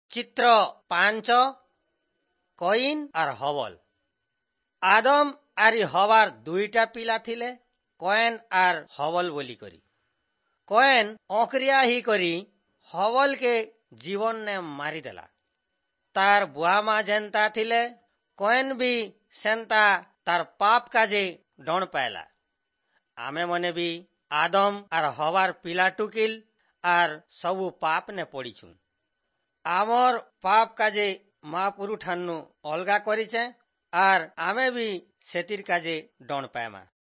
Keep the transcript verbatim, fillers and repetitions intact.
ଚିତ୍ର ପାଞ୍ଚ କଇନ୍ ଆର୍ Hubble. Adam ଆରି ହବାର ଦୁଇଟା ପିଲା ଥିଲେ, କଏନ୍ ଆର୍ ହବଲ ବୋଲି କରି। କଏନ୍ ଅକ୍ରିୟା ହି କରି ହବଲକେ ଜୀବନରେ ମାରିଦେଲା। ତାର ବୁଆ ମା ଯେନ୍ତା ଥିଲେ, କଏନ୍ ବି ସେନ୍ତା ତାର ପାପ କାଜେ ଡଣ ପାଇଲା। ଆମେ ମନେ ବି ଆଦମ ଆର୍ ହବାର ପିଲା ଟୁକିଲ ଆର୍ ସବୁ ପାପ ନେ ପଡ଼ିଛୁ। ଆମର ପାପ କାଜେ ମହାପୁରୁ ଠାନୁ ଅଲଗା କରିଛେ ଆର୍ ଆମେ ବି ସେଥିର କାଜେ ଡଣ ପାଏମା।